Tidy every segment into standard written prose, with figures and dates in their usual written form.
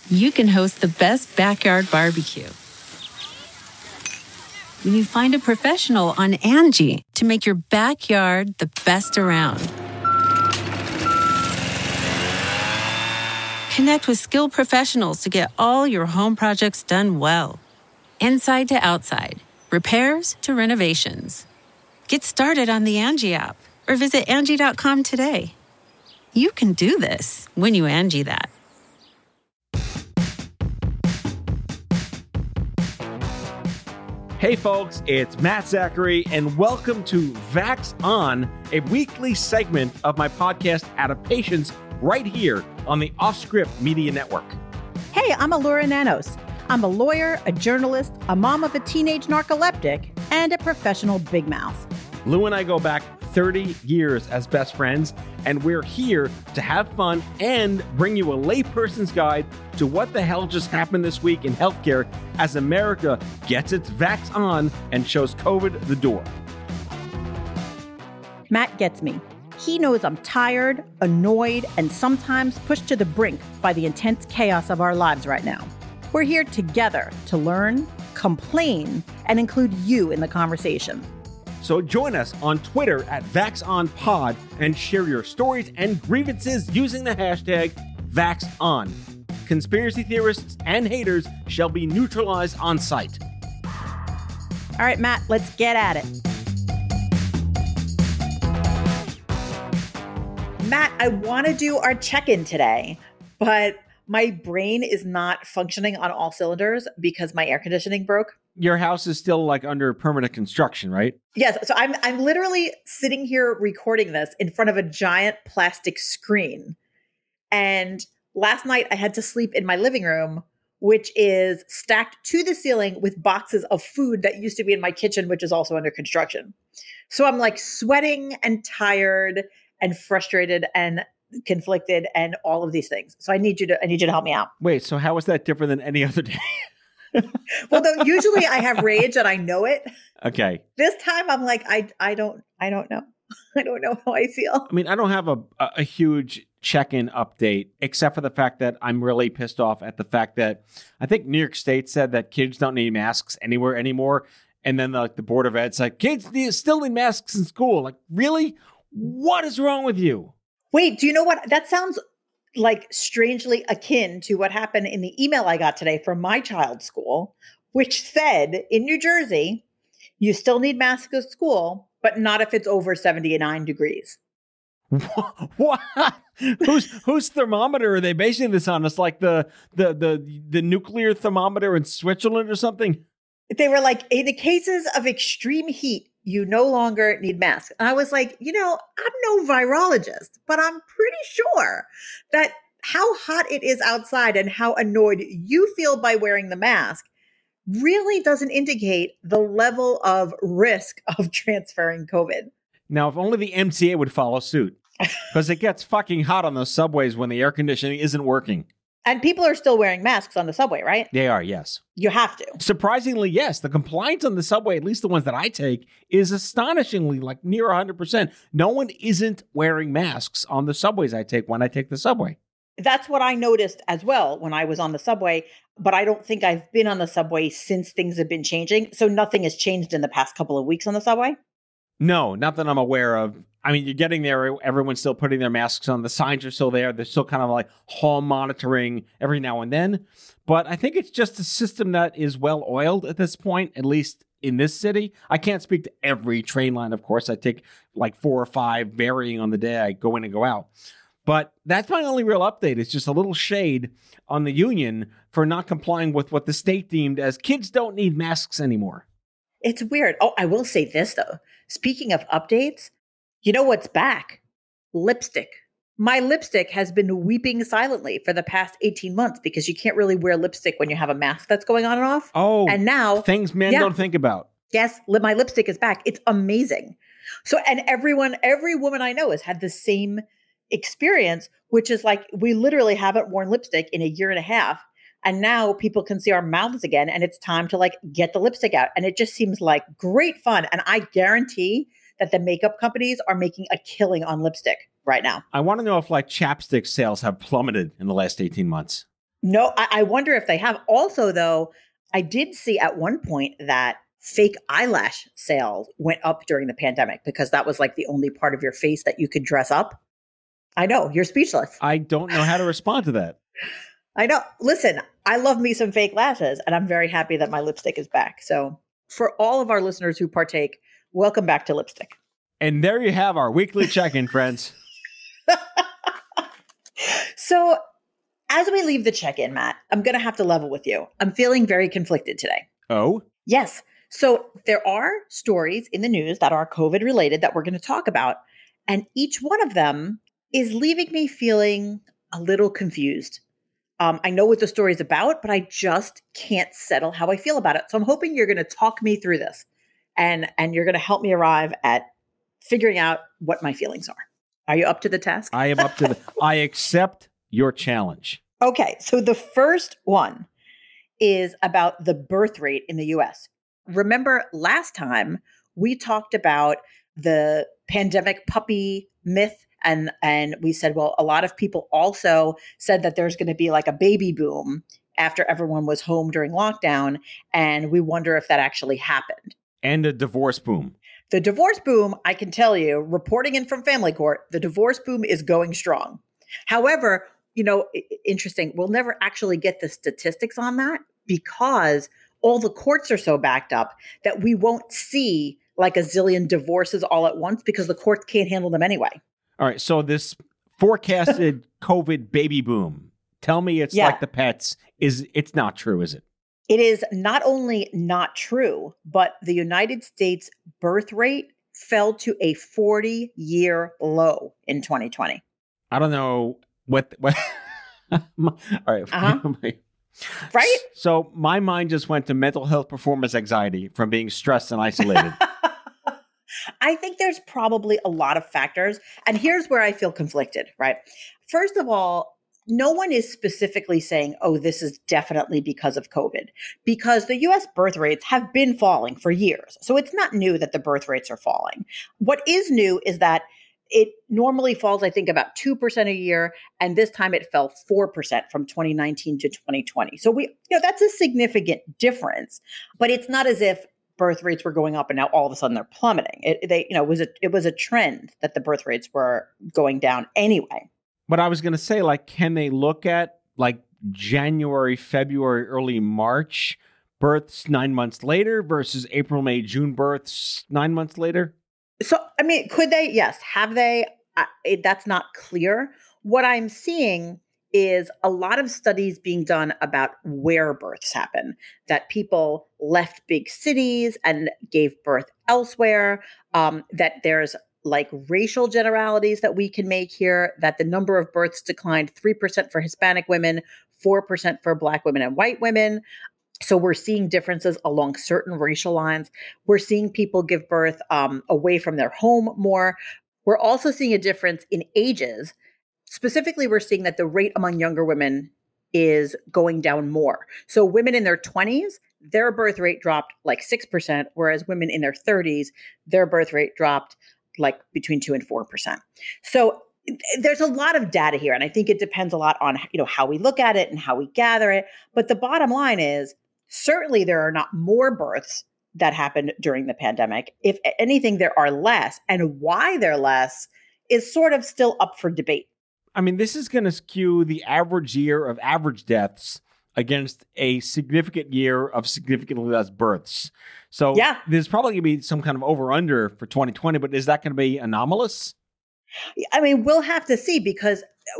you can host the best backyard barbecue. When you find a professional on Angie to make your backyard the best around. Connect with skilled professionals to get all your home projects done well. Inside to outside, repairs to renovations. Get started on the Angie app or visit Angie.com today. You can do this when you Angie that. Hey folks, it's Matt Zachary, and welcome to Vax On, a weekly segment of my podcast Adaptations right here on the Offscript Media Network. Hey, I'm Alura Nanos. I'm a lawyer, a journalist, a mom of a teenage narcoleptic, and a professional big mouth. Lou and I go back 30 years as best friends, and we're here to have fun and bring you a layperson's guide to what the hell just happened this week in healthcare as America gets its vax on and shows COVID the door. Matt gets me. He knows I'm tired, annoyed, and sometimes pushed to the brink by the intense chaos of our lives right now. We're here together to learn, complain, and include you in the conversation. So join us on Twitter at VaxOnPod and share your stories and grievances using the hashtag VaxOn. Conspiracy theorists and haters shall be neutralized on site. All right, Matt, let's get at it. Matt, I want to do our check-in today, but my brain is not functioning on all cylinders because my air conditioning broke. Your house is still like under permanent construction, right? Yes. So I'm literally sitting here recording this in front of a giant plastic screen. And last night I had to sleep in my living room, which is stacked to the ceiling with boxes of food that used to be in my kitchen, which is also under construction. So I'm like sweating and tired and frustrated and conflicted and all of these things. So I need you to help me out. Wait, so how is that different than any other day? Well, though usually I have rage and I know it. Okay. This time I'm like, I don't know. I don't know how I feel. I mean, I don't have a huge check-in update, except for the fact that I'm really pissed off at the fact that I think New York State said that kids don't need masks anywhere anymore. And then the Board of Ed's like, kids still need masks in school. Like, really? What is wrong with you? Wait, do you know what? That sounds like strangely akin to what happened in the email I got today from my child's school, which said in New Jersey, you still need masks at school, but not if it's over 79 degrees. What? Whose thermometer are they basing this on? It's like the nuclear thermometer in Switzerland or something? They were like, in the cases of extreme heat, you no longer need masks. And I was like, I'm no virologist, but I'm pretty sure that how hot it is outside and how annoyed you feel by wearing the mask really doesn't indicate the level of risk of transferring COVID. Now, if only the MTA would follow suit, because it gets fucking hot on those subways when the air conditioning isn't working. And people are still wearing masks on the subway, right? They are, yes. You have to. Surprisingly, yes. The compliance on the subway, at least the ones that I take, is astonishingly like near 100%. No one isn't wearing masks on the subways I take when I take the subway. That's what I noticed as well when I was on the subway. But I don't think I've been on the subway since things have been changing. So nothing has changed in the past couple of weeks on the subway? No, not that I'm aware of. I mean, you're getting there. Everyone's still putting their masks on. The signs are still there. They're still kind of like hall monitoring every now and then. But I think it's just a system that is well oiled at this point, at least in this city. I can't speak to every train line, of course. I take like 4 or 5 varying on the day I go in and go out. But that's my only real update. It's just a little shade on the union for not complying with what the state deemed as kids don't need masks anymore. It's weird. Oh, I will say this, though. Speaking of updates, you know what's back? Lipstick. My lipstick has been weeping silently for the past 18 months because you can't really wear lipstick when you have a mask that's going on and off. Oh, and now things men don't think about. Yes, my lipstick is back. It's amazing. So, and every woman I know has had the same experience, which is like, we literally haven't worn lipstick in a year and a half. And now people can see our mouths again, and it's time to like get the lipstick out. And it just seems like great fun. And I guarantee that the makeup companies are making a killing on lipstick right now. I want to know if like chapstick sales have plummeted in the last 18 months. No, I wonder if they have. Also, though, I did see at one point that fake eyelash sales went up during the pandemic because that was like the only part of your face that you could dress up. I know, you're speechless. I don't know how to respond to that. I know. Listen, I love me some fake lashes, and I'm very happy that my lipstick is back. So for all of our listeners who partake, welcome back to Lipstick. And there you have our weekly check-in, friends. So as we leave the check-in, Matt, I'm going to have to level with you. I'm feeling very conflicted today. Oh? Yes. So there are stories in the news that are COVID related that we're going to talk about. And each one of them is leaving me feeling a little confused. I know what the story is about, but I just can't settle how I feel about it. So I'm hoping you're going to talk me through this and you're going to help me arrive at figuring out what my feelings are. Are you up to the task? I am up to I accept your challenge. Okay. So the first one is about the birth rate in the US. Remember last time we talked about the pandemic puppy myth and we said, well, a lot of people also said that there's going to be like a baby boom after everyone was home during lockdown. And we wonder if that actually happened. And a divorce boom. The divorce boom, I can tell you, reporting in from Family Court, the divorce boom is going strong. However, interesting, we'll never actually get the statistics on that because all the courts are so backed up that we won't see like a zillion divorces all at once because the courts can't handle them anyway. All right. So this forecasted COVID baby boom, tell me it's like the pets. It's not true, is it? It is not only not true, but the United States birth rate fell to a 40-year low in 2020. I don't know what all right. Uh-huh. Right? So my mind just went to mental health performance anxiety from being stressed and isolated. I think there's probably a lot of factors. And here's where I feel conflicted, right? First of all, no one is specifically saying, oh, this is definitely because of COVID, because the US birth rates have been falling for years. So it's not new that the birth rates are falling. What is new is that it normally falls, I think, about 2% a year. And this time it fell 4% from 2019 to 2020. So that's a significant difference, but it's not as if birth rates were going up and now all of a sudden they're plummeting. It was a trend that the birth rates were going down anyway. But I was going to say, like, can they look at like January, February, early March births 9 months later versus April, May, June births 9 months later? So, I mean, could they? Yes. Have they? That's not clear. What I'm seeing is a lot of studies being done about where births happen, that people left big cities and gave birth elsewhere, that there's like racial generalities that we can make here, that the number of births declined 3% for Hispanic women, 4% for Black women and white women. So we're seeing differences along certain racial lines. We're seeing people give birth away from their home more. We're also seeing a difference in ages. Specifically, we're seeing that the rate among younger women is going down more. So women in their 20s, their birth rate dropped like 6%, whereas women in their 30s, their birth rate dropped like between 2 and 4%. So there's a lot of data here. And I think it depends a lot on, how we look at it and how we gather it. But the bottom line is certainly there are not more births that happened during the pandemic. If anything, there are less. And why they're less is sort of still up for debate. I mean, this is going to skew the average year of average deaths against a significant year of significantly less births. So there's probably going to be some kind of over-under for 2020, but is that going to be anomalous? I mean, we'll have to see because,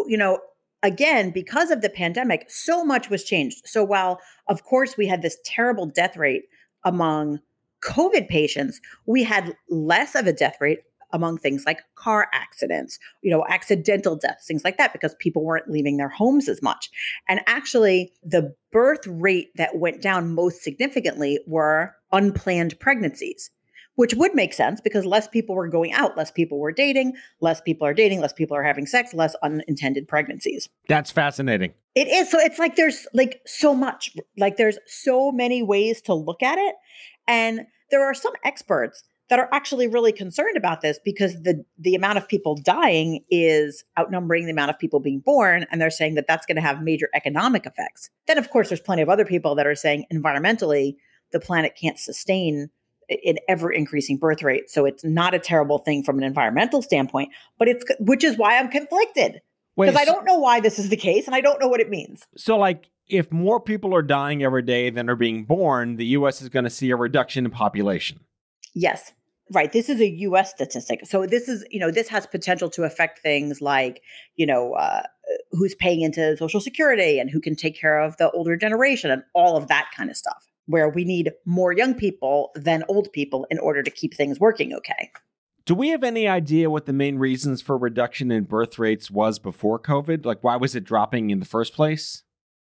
again, because of the pandemic, so much was changed. So while, of course, we had this terrible death rate among COVID patients, we had less of a death rate among things like car accidents, accidental deaths, things like that, because people weren't leaving their homes as much. And actually, the birth rate that went down most significantly were unplanned pregnancies, which would make sense because less people were going out, less people were dating, less people are dating, less people are having sex, less unintended pregnancies. That's fascinating. It is. So it's like there's like so much, like there's so many ways to look at it. And there are some experts that are actually really concerned about this because the amount of people dying is outnumbering the amount of people being born. And they're saying that that's going to have major economic effects. Then, of course, there's plenty of other people that are saying environmentally, the planet can't sustain an ever increasing birth rate. So it's not a terrible thing from an environmental standpoint, but which is why I'm conflicted because I don't know why this is the case and I don't know what it means. So like if more people are dying every day than are being born, the U.S. is going to see a reduction in population. Yes. Right. This is a U.S. statistic. So this is, this has potential to affect things like, who's paying into Social Security and who can take care of the older generation and all of that kind of stuff, where we need more young people than old people in order to keep things working okay. Do we have any idea what the main reasons for reduction in birth rates was before COVID? Like, why was it dropping in the first place?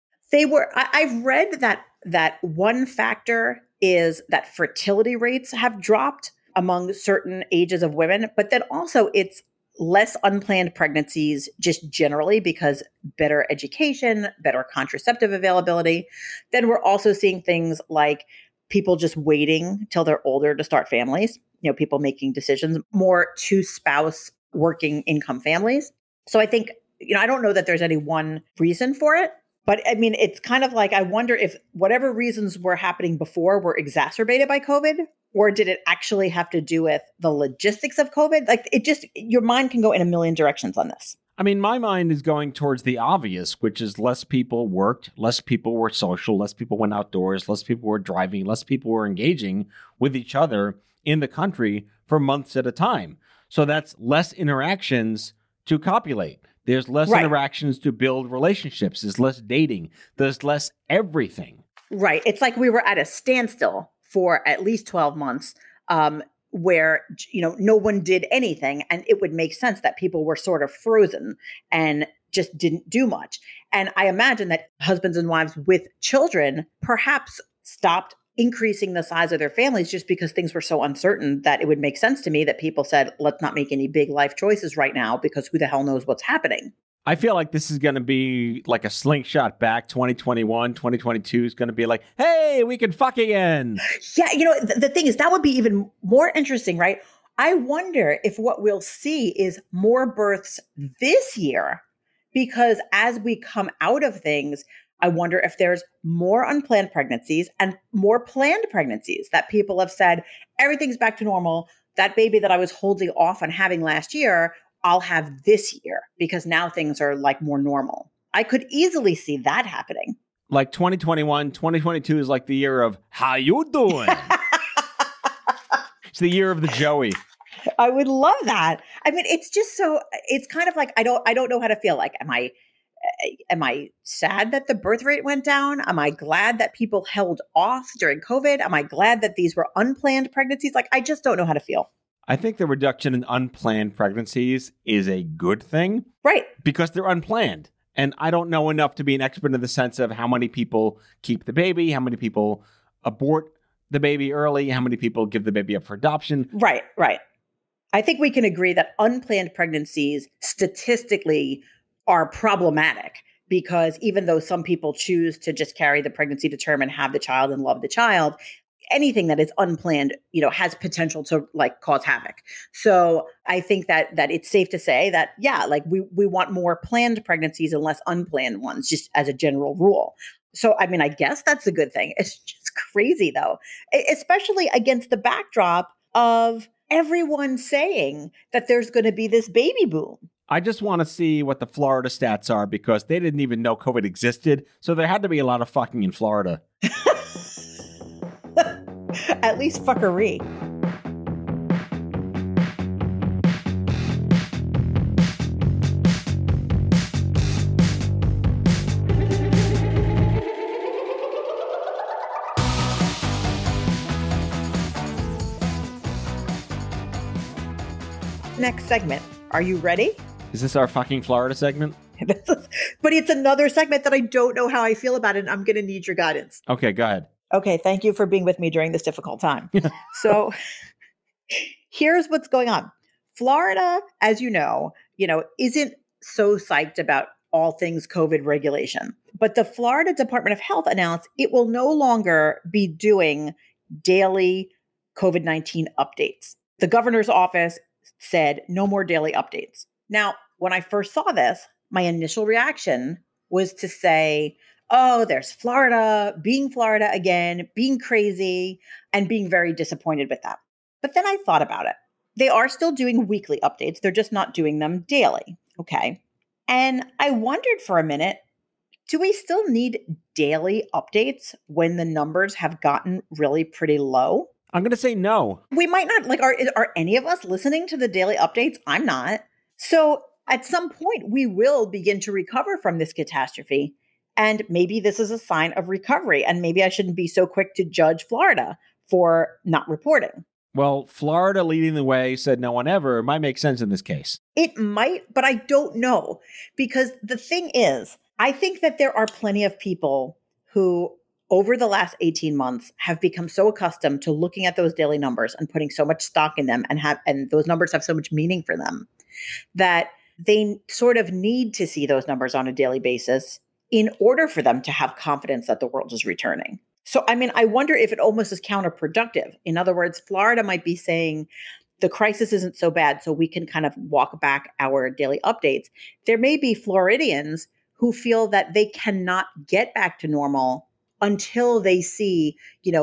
I've read that one factor is that fertility rates have dropped among certain ages of women, but then also it's less unplanned pregnancies just generally because better education, better contraceptive availability. Then we're also seeing things like people just waiting till they're older to start families, people making decisions, more two-spouse working income families. So I think, I don't know that there's any one reason for it. But I mean, it's kind of like, I wonder if whatever reasons were happening before were exacerbated by COVID, or did it actually have to do with the logistics of COVID? Like your mind can go in a million directions on this. I mean, my mind is going towards the obvious, which is less people worked, less people were social, less people went outdoors, less people were driving, less people were engaging with each other in the country for months at a time. So that's less interactions to copulate. There's less interactions to build relationships. There's less dating. There's less everything. Right. It's like we were at a standstill for at least 12 months where, no one did anything. And it would make sense that people were sort of frozen and just didn't do much. And I imagine that husbands and wives with children perhaps stopped increasing the size of their families just because things were so uncertain that it would make sense to me that people said, let's not make any big life choices right now because who the hell knows what's happening. I feel like this is going to be like a slingshot back. 2021, 2022 is going to be like, hey, we can fuck again. Yeah. The thing is, that would be even more interesting, right? I wonder if what we'll see is more births this year because as we come out of things, I wonder if there's more unplanned pregnancies and more planned pregnancies that people have said, everything's back to normal. That baby that I was holding off on having last year, I'll have this year because now things are like more normal. I could easily see that happening. Like 2021, 2022 is like the year of how you doing? It's the year of the Joey. I would love that. I mean, it's just so, it's kind of like, I don't know how to feel. Like, am I sad that the birth rate went down? Am I glad that people held off during COVID? Am I glad that these were unplanned pregnancies? Like, I just don't know how to feel. I think the reduction in unplanned pregnancies is a good thing. Right. Because they're unplanned. And I don't know enough to be an expert in the sense of how many people keep the baby, how many people abort the baby early, how many people give the baby up for adoption. Right. I think we can agree that unplanned pregnancies statistically are problematic because even though some people choose to just carry the pregnancy to term and have the child and love the child, anything that is unplanned, has potential to like cause havoc. So I think that it's safe to say that, yeah, like we want more planned pregnancies and less unplanned ones, just as a general rule. So, I mean, I guess that's a good thing. It's just crazy though, especially against the backdrop of everyone saying that there's going to be this baby boom. I just want to see what the Florida stats are because they didn't even know COVID existed. So there had to be a lot of fucking in Florida. At least fuckery. Next segment. Are you ready? Is this our fucking Florida segment? But it's another segment that I don't know how I feel about it, and I'm going to need your guidance. Okay, go ahead. Okay, thank you for being with me during this difficult time. So here's what's going on. Florida, as you know, isn't so psyched about all things COVID regulation. But the Florida Department of Health announced it will no longer be doing daily COVID-19 updates. The governor's office said no more daily updates. Now, when I first saw this, my initial reaction was to say, oh, there's Florida again, being crazy, and being very disappointed with that. But then I thought about it. They are still doing weekly updates. They're just not doing them daily. Okay. And I wondered for a minute, do we still need daily updates when the numbers have gotten really pretty low? I'm going to say no. We might not. Like, are any of us listening to the daily updates? I'm not. So at some point, we will begin to recover from this catastrophe. And maybe this is a sign of recovery. And maybe I shouldn't be so quick to judge Florida for not reporting. Well, Florida leading the way said no one ever might make sense in this case. It might, but I don't know. Because the thing is, I think that there are plenty of people who over the last 18 months have become so accustomed to looking at those daily numbers and putting so much stock in them and those numbers have so much meaning for them that they sort of need to see those numbers on a daily basis in order for them to have confidence that the world is returning. So, I mean, I wonder if it almost is counterproductive. In other words, Florida might be saying the crisis isn't so bad, so we can kind of walk back our daily updates. There may be Floridians who feel that they cannot get back to normal until they see,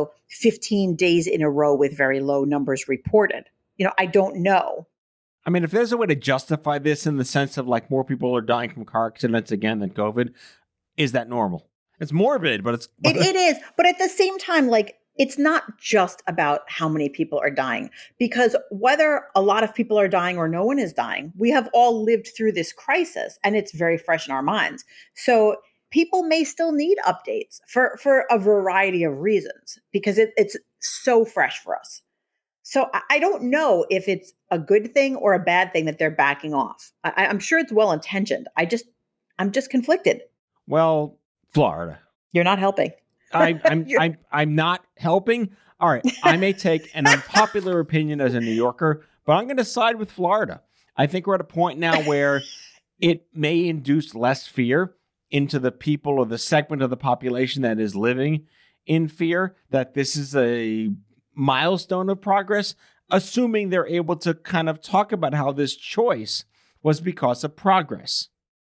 15 days in a row with very low numbers reported. I don't know. I mean, if there's a way to justify this in the sense of like more people are dying from car accidents again than COVID, is that normal? It's morbid, but it is. But at the same time, like, it's not just about how many people are dying, because whether a lot of people are dying or no one is dying, we have all lived through this crisis and it's very fresh in our minds. So people may still need updates for a variety of reasons because it's so fresh for us. So I don't know if it's a good thing or a bad thing that they're backing off. I'm sure it's well-intentioned. I'm just conflicted. Well, Florida. You're not helping. I'm not helping. All right. I may take an unpopular opinion as a New Yorker, but I'm going to side with Florida. I think we're at a point now where it may induce less fear into the people or the segment of the population that is living in fear, that this is a milestone of progress, assuming they're able to kind of talk about how this choice was because of progress.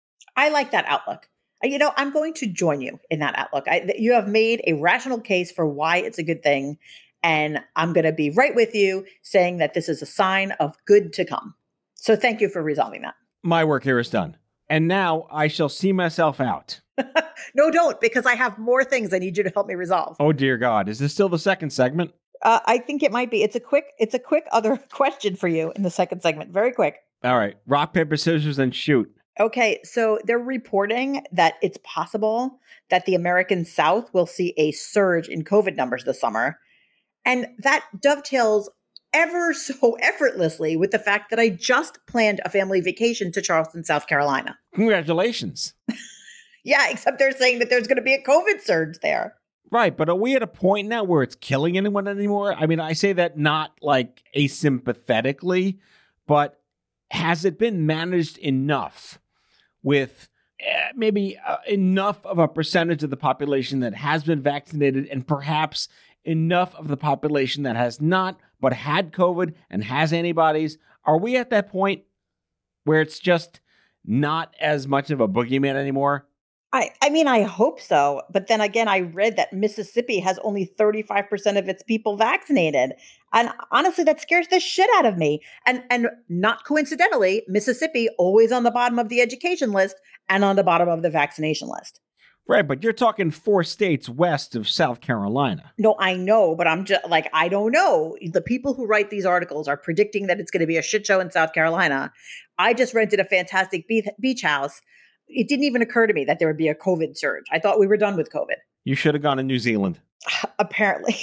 I like that outlook. I'm going to join you in that outlook. You have made a rational case for why it's a good thing. And I'm going to be right with you saying that this is a sign of good to come. So thank you for resolving that. My work here is done. And now I shall see myself out. No, don't, because I have more things I need you to help me resolve. Oh, dear God. Is this still the second segment? I think it might be. It's a quick other question for you in the second segment. Very quick. All right. Rock, paper, scissors, and shoot. Okay, so they're reporting that it's possible that the American South will see a surge in COVID numbers this summer. And that dovetails ever so effortlessly with the fact that I just planned a family vacation to Charleston, South Carolina. Congratulations. Yeah, except they're saying that there's going to be a COVID surge there. Right, but are we at a point now where it's killing anyone anymore? I mean, I say that not like asympathetically, but has it been managed enough with maybe enough of a percentage of the population that has been vaccinated and perhaps enough of the population that has not, but had COVID and has antibodies? Are we at that point where it's just not as much of a boogeyman anymore? I mean, I hope so. But then again, I read that Mississippi has only 35% of its people vaccinated. And honestly, that scares the shit out of me. And not coincidentally, Mississippi always on the bottom of the education list and on the bottom of the vaccination list. Right, but you're talking 4 states west of South Carolina. No, I know, but I'm just like, I don't know. The people who write these articles are predicting that it's going to be a shit show in South Carolina. I just rented a fantastic beach house. It didn't even occur to me that there would be a COVID surge. I thought we were done with COVID. You should have gone to New Zealand. Apparently.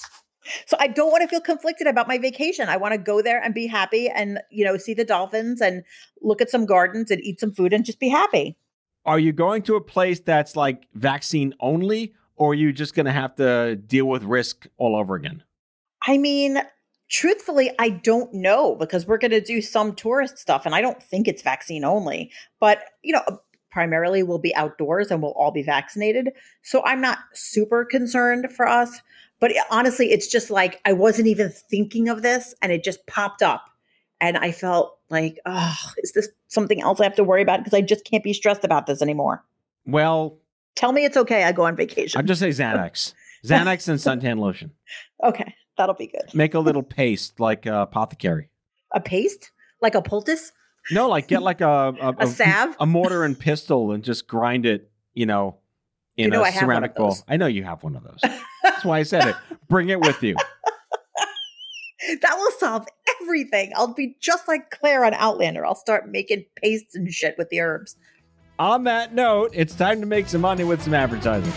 So I don't want to feel conflicted about my vacation. I want to go there and be happy and, see the dolphins and look at some gardens and eat some food and just be happy. Are you going to a place that's like vaccine only, or are you just going to have to deal with risk all over again? I mean, truthfully, I don't know, because we're going to do some tourist stuff and I don't think it's vaccine only. But, primarily will be outdoors and we'll all be vaccinated. So I'm not super concerned for us. But honestly, it's just like I wasn't even thinking of this and it just popped up. And I felt like, oh, is this something else I have to worry about? Because I just can't be stressed about this anymore. Well, tell me it's okay. I go on vacation. I'll just say Xanax. Xanax and suntan lotion. Okay, that'll be good. Make a little paste like apothecary. A paste? Like a poultice? No, like get like a salve? A mortar and pestle and just grind it, in a ceramic bowl. I know you have one of those. That's why I said it. Bring it with you. That will solve everything. I'll be just like Claire on Outlander. I'll start making pastes and shit with the herbs. On that note, it's time to make some money with some advertising.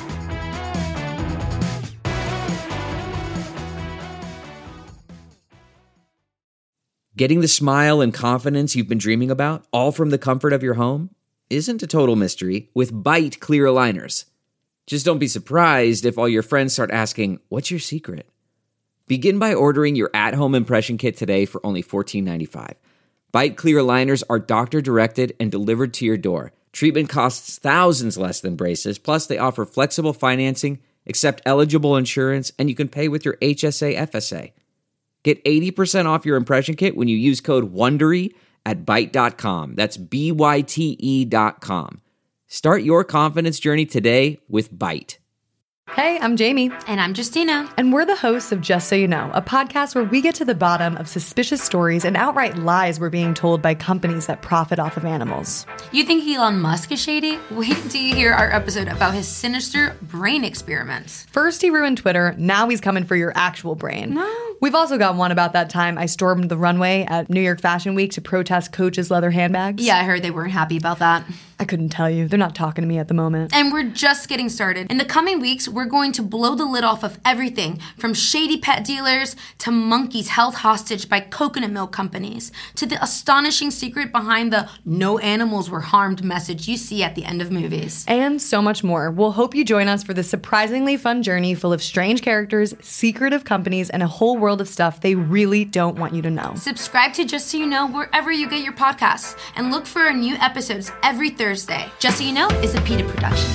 Getting the smile and confidence you've been dreaming about, all from the comfort of your home, isn't a total mystery with Byte clear aligners. Just don't be surprised if all your friends start asking, "What's your secret?" Begin by ordering your at-home impression kit today for only $14.95. Byte clear aligners are doctor-directed and delivered to your door. Treatment costs thousands less than braces, plus they offer flexible financing, accept eligible insurance, and you can pay with your HSA FSA. Get 80% off your impression kit when you use code WONDERY at Byte.com. That's BYTE.com. Start your confidence journey today with Byte. Hey, I'm Jamie. And I'm Justina. And we're the hosts of Just So You Know, a podcast where we get to the bottom of suspicious stories and outright lies we're being told by companies that profit off of animals. You think Elon Musk is shady? Wait till you hear our episode about his sinister brain experiments. First he ruined Twitter, now he's coming for your actual brain. No. We've also got one about that time I stormed the runway at New York Fashion Week to protest Coach's leather handbags. Yeah, I heard they weren't happy about that. I couldn't tell you. They're not talking to me at the moment. And we're just getting started. In the coming weeks, we're going to blow the lid off of everything from shady pet dealers to monkeys held hostage by coconut milk companies to the astonishing secret behind the "no animals were harmed" message you see at the end of movies. And so much more. We'll hope you join us for this surprisingly fun journey full of strange characters, secretive companies, and a whole world of stuff they really don't want you to know. Subscribe to Just So You Know wherever you get your podcasts and look for our new episodes every Thursday. Just So You Know is a PETA production.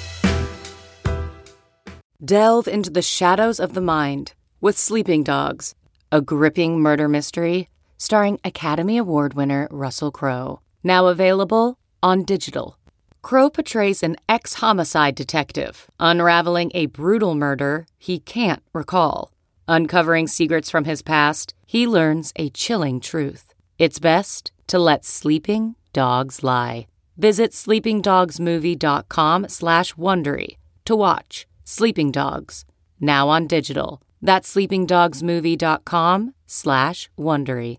Delve into the shadows of the mind with Sleeping Dogs, a gripping murder mystery starring Academy Award winner Russell Crowe. Now available on digital. Crowe portrays an ex-homicide detective unraveling a brutal murder he can't recall. Uncovering secrets from his past, he learns a chilling truth. It's best to let sleeping dogs lie. Visit sleepingdogsmovie.com/Wondery to watch Sleeping Dogs, now on digital. That's sleepingdogsmovie.com/Wondery.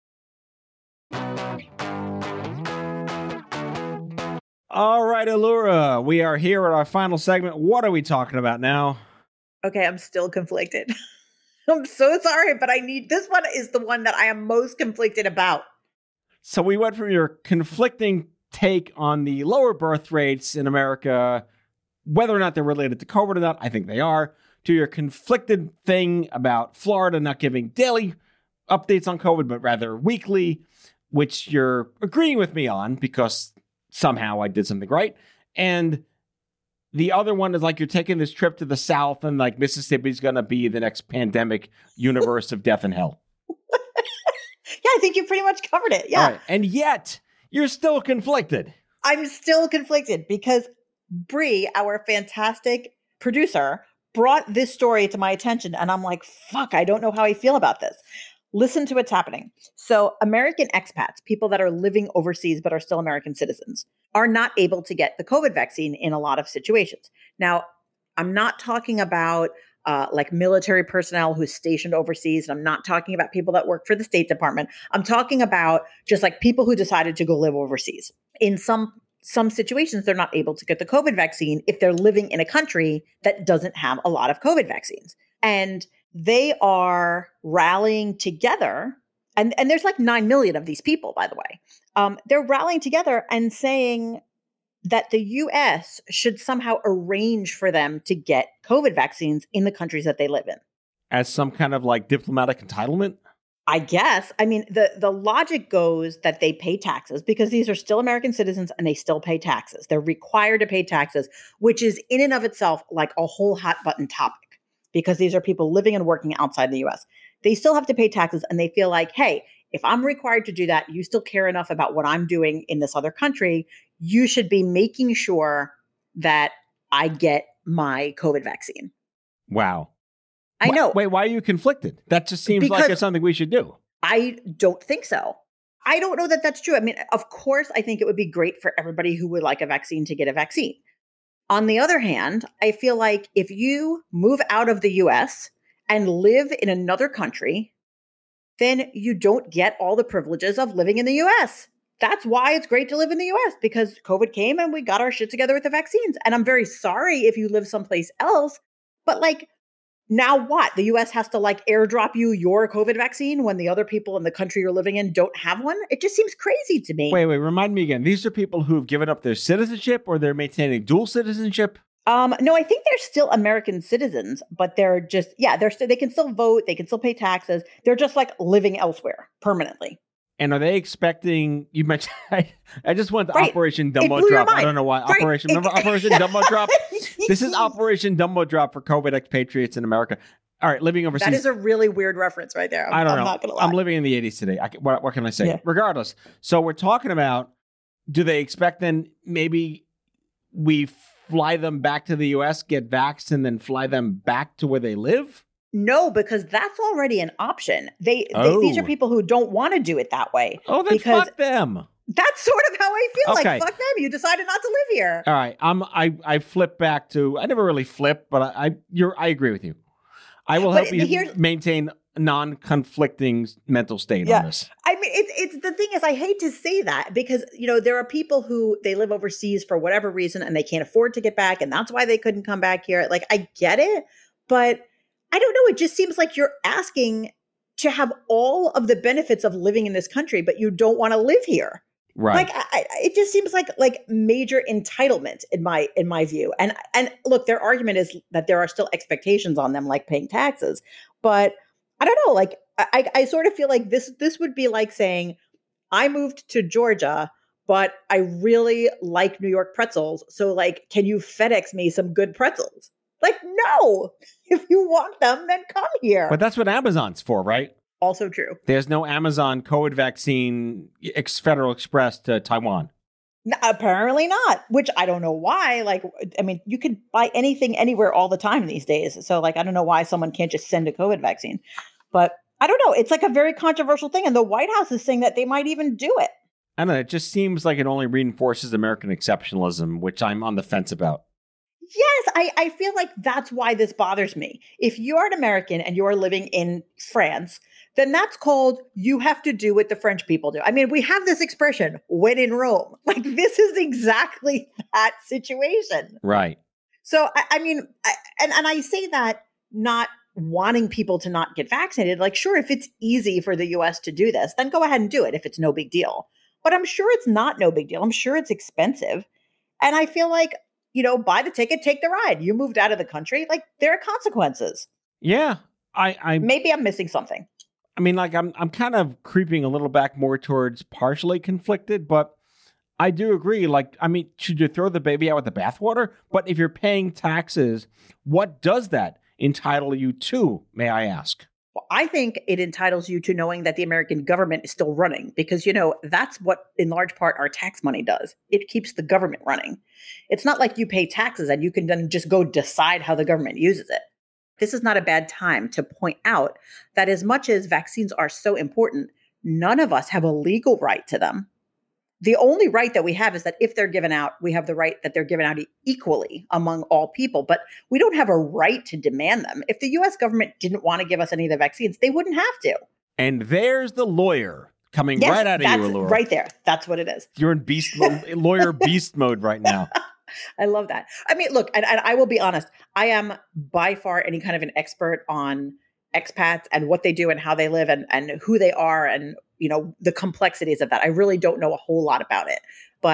All right, Allura, we are here at our final segment. What are we talking about now? Okay, I'm still conflicted. I'm so sorry, but this one is the one that I am most conflicted about. So we went from your conflicting take on the lower birth rates in America, whether or not they're related to COVID or not, I think they are, to your conflicted thing about Florida not giving daily updates on COVID, but rather weekly, which you're agreeing with me on because somehow I did something right. And the other one is like you're taking this trip to the South and like Mississippi's going to be the next pandemic universe of death and hell. Yeah, I think you pretty much covered it. Yeah. All right. And yet you're still conflicted. I'm still conflicted because Bree, our fantastic producer, brought this story to my attention. And I'm like, fuck, I don't know how I feel about this. Listen to what's happening. So American expats, people that are living overseas but are still American citizens, are not able to get the COVID vaccine in a lot of situations. Now, I'm not talking about like military personnel who's stationed overseas. And I'm not talking about people that work for the State Department. I'm talking about just like people who decided to go live overseas. In some situations, they're not able to get the COVID vaccine if they're living in a country that doesn't have a lot of COVID vaccines. And they are rallying together. And there's like 9 million of these people, by the way. They're rallying together and saying that the U.S. should somehow arrange for them to get COVID vaccines in the countries that they live in. As some kind of like diplomatic entitlement? I guess. I mean, the logic goes that they pay taxes because these are still American citizens and they still pay taxes. They're required to pay taxes, which is in and of itself like a whole hot button topic because these are people living and working outside the US. They still have to pay taxes and they feel like, hey, if I'm required to do that, you still care enough about what I'm doing in this other country, you should be making sure that I get my COVID vaccine. Wow. I know. Wait, why are you conflicted? That just seems like it's something we should do. I don't think so. I don't know that that's true. I mean, of course, I think it would be great for everybody who would like a vaccine to get a vaccine. On the other hand, I feel like if you move out of the US and live in another country, then you don't get all the privileges of living in the US. That's why it's great to live in the US because COVID came and we got our shit together with the vaccines. And I'm very sorry if you live someplace else, but like, now what? The US has to like airdrop you your COVID vaccine when the other people in the country you're living in don't have one? It just seems crazy to me. Wait, remind me again. These are people who've given up their citizenship or they're maintaining dual citizenship? No, I think they're still American citizens, but they're just, they can still vote. They can still pay taxes. They're just like living elsewhere permanently. And are they expecting, you mentioned, I just went to Right. Operation It blew Dumbo your Drop. I mind. don't know why. Right. Remember Operation Dumbo Drop? This is Operation Dumbo Drop for COVID expatriates in America. All right, living overseas. That is a really weird reference right there. I don't I'm know. not going to lie. I'm living in the 80s today. What can I say? Yeah. Regardless. So we're talking about, do they expect then maybe we fly them back to the U.S., get vaxxed, and then fly them back to where they live? No, because that's already an option. These are people who don't want to do it that way. Oh, then because fuck them. That's sort of how I feel. Okay. Like, fuck them. You decided not to live here. All right. I flip back to, I never really flip, but I agree with you. I will help you maintain non-conflicting mental state on this. I mean, it's the thing is, I hate to say that because, there are people who they live overseas for whatever reason and they can't afford to get back. And that's why they couldn't come back here. Like, I get it, but I don't know. It just seems like you're asking to have all of the benefits of living in this country, but you don't want to live here. Right. Like, it just seems like major entitlement in my view. And look, their argument is that there are still expectations on them, like paying taxes. But I don't know. Like, I sort of feel like this would be like saying, I moved to Georgia, but I really like New York pretzels. So, like, can you FedEx me some good pretzels? Like, no. If you want them, then come here. But that's what Amazon's for, right? Also true. There's no Amazon COVID vaccine Federal Express to Taiwan. No, apparently not, which I don't know why. Like, I mean, you can buy anything anywhere all the time these days. So, like, I don't know why someone can't just send a COVID vaccine. But I don't know. It's like a very controversial thing. And the White House is saying that they might even do it. I don't know. It just seems like it only reinforces American exceptionalism, which I'm on the fence about. Yes, I feel like that's why this bothers me. If you are an American and you are living in France, then that's called you have to do what the French people do. I mean, we have this expression, when in Rome. Like, this is exactly that situation. Right. So, I mean, and I say that not wanting people to not get vaccinated. Like, sure, if it's easy for the US to do this, then go ahead and do it if it's no big deal. But I'm sure it's not no big deal. I'm sure it's expensive. And I feel like, buy the ticket, take the ride. You moved out of the country. Like, there are consequences. Yeah. I maybe I'm missing something. I mean, like, I'm kind of creeping a little back more towards partially conflicted, but I do agree. Like, I mean, should you throw the baby out with the bathwater? But if you're paying taxes, what does that entitle you to, may I ask? Well, I think it entitles you to knowing that the American government is still running because, that's what in large part our tax money does. It keeps the government running. It's not like you pay taxes and you can then just go decide how the government uses it. This is not a bad time to point out that as much as vaccines are so important, none of us have a legal right to them. The only right that we have is that if they're given out, we have the right that they're given out equally among all people, but we don't have a right to demand them. If the US government didn't want to give us any of the vaccines, they wouldn't have to. And there's the lawyer coming right out of you, Allura. Right there. That's what it is. You're in lawyer beast mode right now. I love that. I mean, look, and I will be honest, I am by far any kind of an expert on expats and what they do and how they live and who they are and, the complexities of that. I really don't know a whole lot about it. But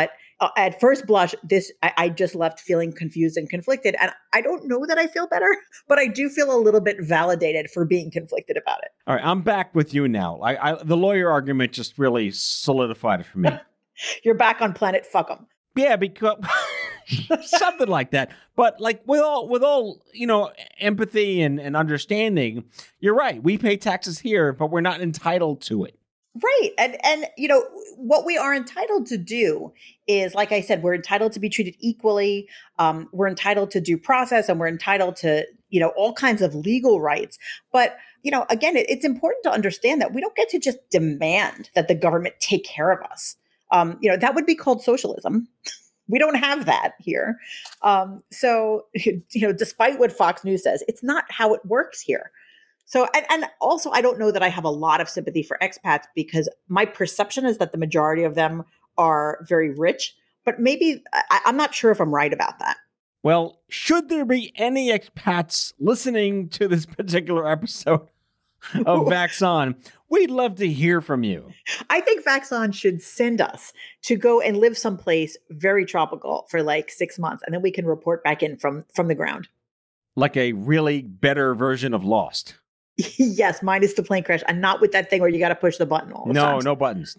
at first blush, I just left feeling confused and conflicted. And I don't know that I feel better, but I do feel a little bit validated for being conflicted about it. All right, I'm back with you now. The lawyer argument just really solidified it for me. You're back on planet fuck 'em. Yeah, because something like that. But like with all empathy and understanding, you're right. We pay taxes here, but we're not entitled to it. Right. And what we are entitled to do is, like I said, we're entitled to be treated equally. We're entitled to due process, and we're entitled to, all kinds of legal rights. But, again, it's important to understand that we don't get to just demand that the government take care of us. That would be called socialism. We don't have that here. So, despite what Fox News says, it's not how it works here. So, and also, I don't know that I have a lot of sympathy for expats, because my perception is that the majority of them are very rich, but maybe I'm not sure if I'm right about that. Well, should there be any expats listening to this particular episode of Vax On, we'd love to hear from you. I think Vax On should send us to go and live someplace very tropical for like 6 months, and then we can report back in from the ground. Like a really better version of Lost. Yes, minus the plane crash, and not with that thing where you got to push the button all the time. No buttons.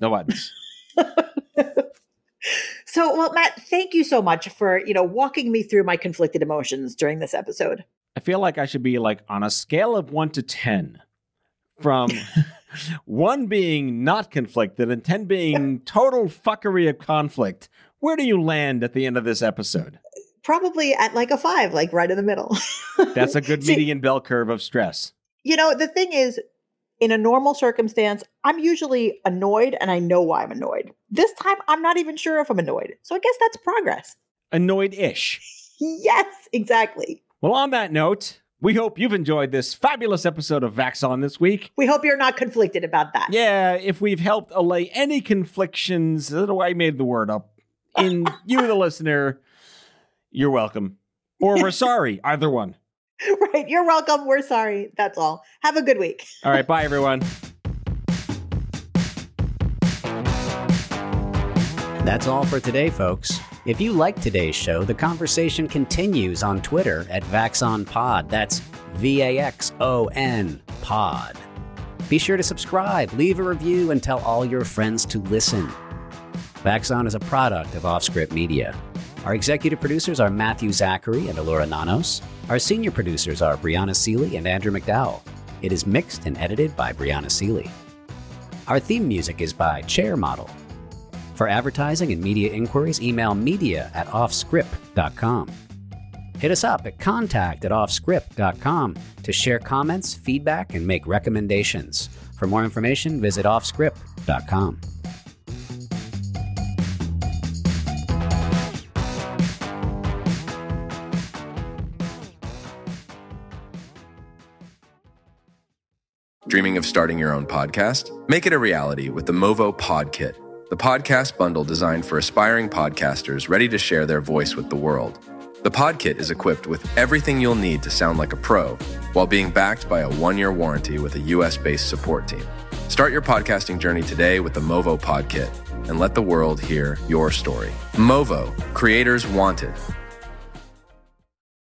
So, well, Matt, thank you so much for, walking me through my conflicted emotions during this episode. I feel like I should be like on a scale of 1 to 10, from 1 being not conflicted and 10 being total fuckery of conflict. Where do you land at the end of this episode? Probably at like a 5, like right in the middle. That's a good median bell curve of stress. The thing is, in a normal circumstance, I'm usually annoyed, and I know why I'm annoyed. This time, I'm not even sure if I'm annoyed. So I guess that's progress. Annoyed-ish. Yes, exactly. Well, on that note, we hope you've enjoyed this fabulous episode of Vax On this week. We hope you're not conflicted about that. Yeah, if we've helped allay any conflictions, I made the word up, in you, the listener, you're welcome. Or we're sorry, either one. Right. You're welcome. We're sorry. That's all. Have a good week. All right. Bye, everyone. That's all for today, folks. If you like today's show, the conversation continues on Twitter at VaxOnPod. That's VAXON Pod. Be sure to subscribe, leave a review, and tell all your friends to listen. Vax On is a product of Offscript Media. Our executive producers are Matthew Zachary and Alora Nanos. Our senior producers are Brianna Seeley and Andrew McDowell. It is mixed and edited by Brianna Seeley. Our theme music is by Chair Model. For advertising and media inquiries, email media@offscript.com. Hit us up at contact@offscript.com to share comments, feedback, and make recommendations. For more information, visit offscript.com. Dreaming of starting your own podcast? Make it a reality with the Movo Pod Kit, the podcast bundle designed for aspiring podcasters ready to share their voice with the world. The Pod Kit is equipped with everything you'll need to sound like a pro, while being backed by a 1-year warranty with a US-based support team. Start your podcasting journey today with the Movo Pod Kit and let the world hear your story. Movo, creators wanted,